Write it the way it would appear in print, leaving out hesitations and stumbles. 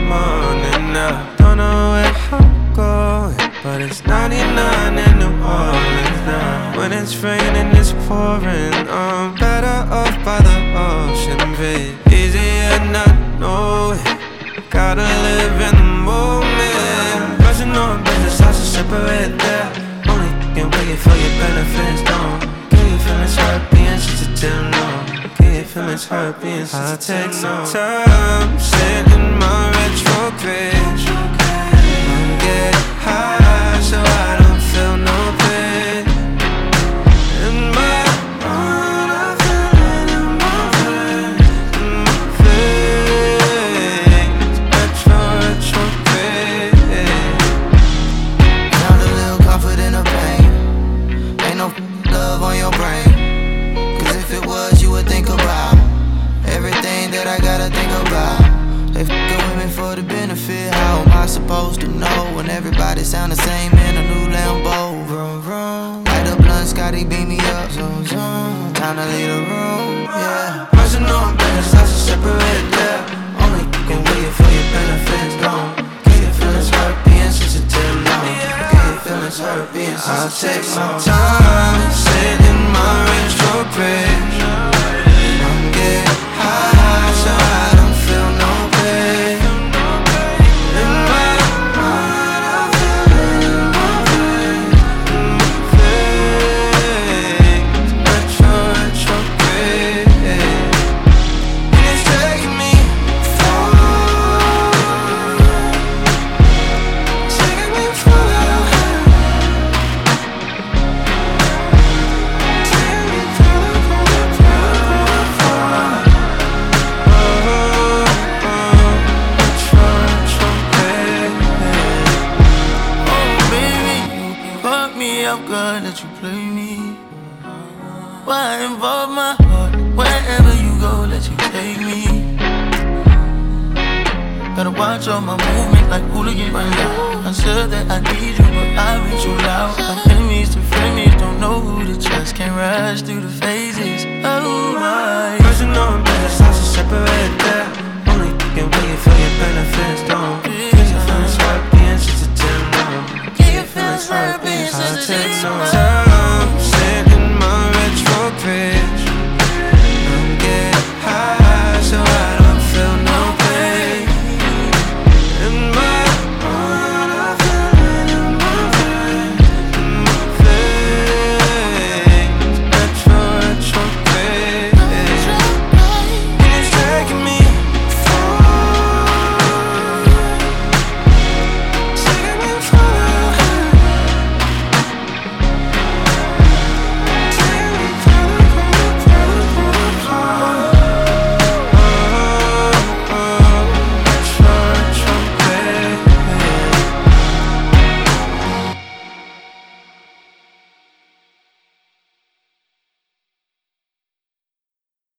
morning now. Don't know where I'm going, but it's 99 in New Orleans now. When it's raining, it's pouring. I'm better off by the ocean, babe. Easier not knowing. Gotta live in the moment. Rushing on business, I should separate there. Only can wait for your benefits, don't. Get your feelings hurt being sensitive, no. Get your feelings hurt being sensitive, I'll take some time, sit in my retrograde. I'm getting high, so I don't feel no pain. In my mind, I feel it in my veins, retrograde. Found a little comfort in the pain. Ain't no love on your brain. Cause if it was, you would think about everything that I gotta think about. They fucking with me for the benefit. How am I supposed to know when everybody sound the same in a new Lambo? Vroom, vroom. Light up blunt, Scotty beat me up. Zoom, zoom. Time to leave the room, yeah. Rushing on business, I should separate there. Only can wait for your benefits, don't. Get your feelings hurt being sensitive, no. Get your feelings hurt being sensitive. I'll take some time, sit in my retrograde. I'm getting high, so I don't feel no pain. In my mind, I feel it in my veins, retrograde. And it's taking me far, taking me far, taking me Oh baby, you fuck me up good that you play me. Why involve my heart? Wherever you go, let you take me. Gotta watch all my movement like hooligan right now. I said that I need you, but I've been too loud. My enemies to frenemies, don't know who to trust. Can't rush through the phases. Oh my. Rushing on business, I should separate there. Only can wait for your benefit.